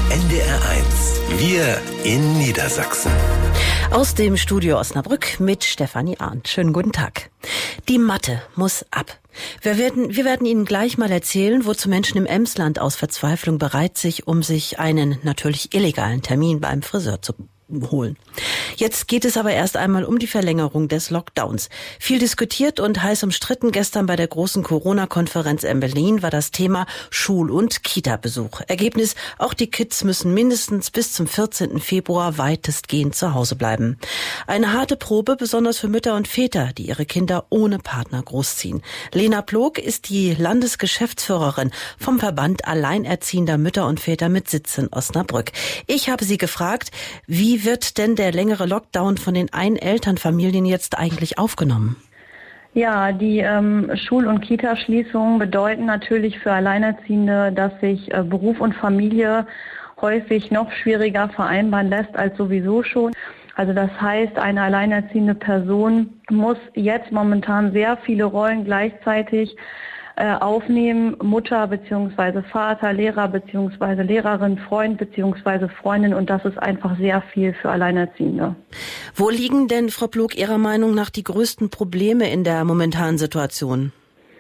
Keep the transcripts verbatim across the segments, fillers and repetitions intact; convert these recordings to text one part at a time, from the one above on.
N D R eins. Wir in Niedersachsen. Aus dem Studio Osnabrück mit Stefanie Arndt. Schönen guten Tag. Die Matte muss ab. Wir werden, wir werden Ihnen gleich mal erzählen, wozu Menschen im Emsland aus Verzweiflung bereit sind, um sich einen natürlich illegalen Termin beim Friseur zu holen. Jetzt geht es aber erst einmal um die Verlängerung des Lockdowns. Viel diskutiert und heiß umstritten gestern bei der großen Corona-Konferenz in Berlin war das Thema Schul- und Kita-Besuch. Ergebnis, auch die Kids müssen mindestens bis zum vierzehnten Februar weitestgehend zu Hause bleiben. Eine harte Probe, besonders für Mütter und Väter, die ihre Kinder ohne Partner großziehen. Lena Plog ist die Landesgeschäftsführerin vom Verband Alleinerziehender Mütter und Väter mit Sitz in Osnabrück. Ich habe sie gefragt, wie wird denn der längere Lockdown von den Einelternfamilien jetzt eigentlich aufgenommen? Ja, die ähm, Schul- und Kita-Schließungen bedeuten natürlich für Alleinerziehende, dass sich äh, Beruf und Familie häufig noch schwieriger vereinbaren lässt als sowieso schon. Also das heißt, eine alleinerziehende Person muss jetzt momentan sehr viele Rollen gleichzeitig aufnehmen, Mutter bzw. Vater, Lehrer bzw. Lehrerin, Freund bzw. Freundin, und das ist einfach sehr viel für Alleinerziehende. Wo liegen denn, Frau Plog, Ihrer Meinung nach die größten Probleme in der momentanen Situation?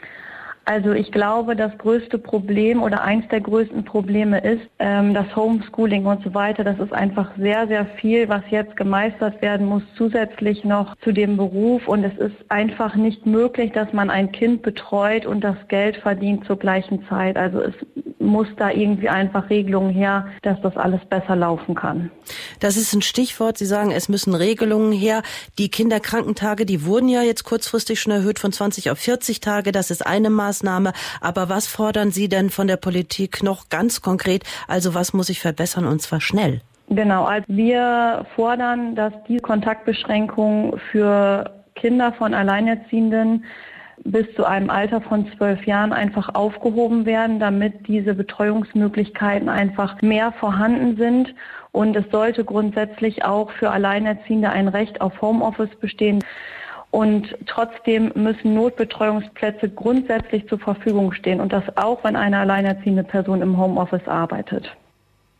Also ich glaube, das größte Problem oder eins der größten Probleme ist ähm, das Homeschooling und so weiter. Das ist einfach sehr, sehr viel, was jetzt gemeistert werden muss, zusätzlich noch zu dem Beruf. Und es ist einfach nicht möglich, dass man ein Kind betreut und das Geld verdient zur gleichen Zeit. Also es muss da irgendwie einfach Regelungen her, dass das alles besser laufen kann. Das ist ein Stichwort. Sie sagen, es müssen Regelungen her. Die Kinderkrankentage, die wurden ja jetzt kurzfristig schon erhöht von zwanzig auf vierzig Tage. Das ist eine Maßnahme. Aber was fordern Sie denn von der Politik noch ganz konkret? Also was muss sich verbessern, und zwar schnell? Genau, also wir fordern, dass die Kontaktbeschränkungen für Kinder von Alleinerziehenden bis zu einem Alter von zwölf Jahren einfach aufgehoben werden, damit diese Betreuungsmöglichkeiten einfach mehr vorhanden sind. Und es sollte grundsätzlich auch für Alleinerziehende ein Recht auf Homeoffice bestehen. Und trotzdem müssen Notbetreuungsplätze grundsätzlich zur Verfügung stehen. Und das auch, wenn eine alleinerziehende Person im Homeoffice arbeitet.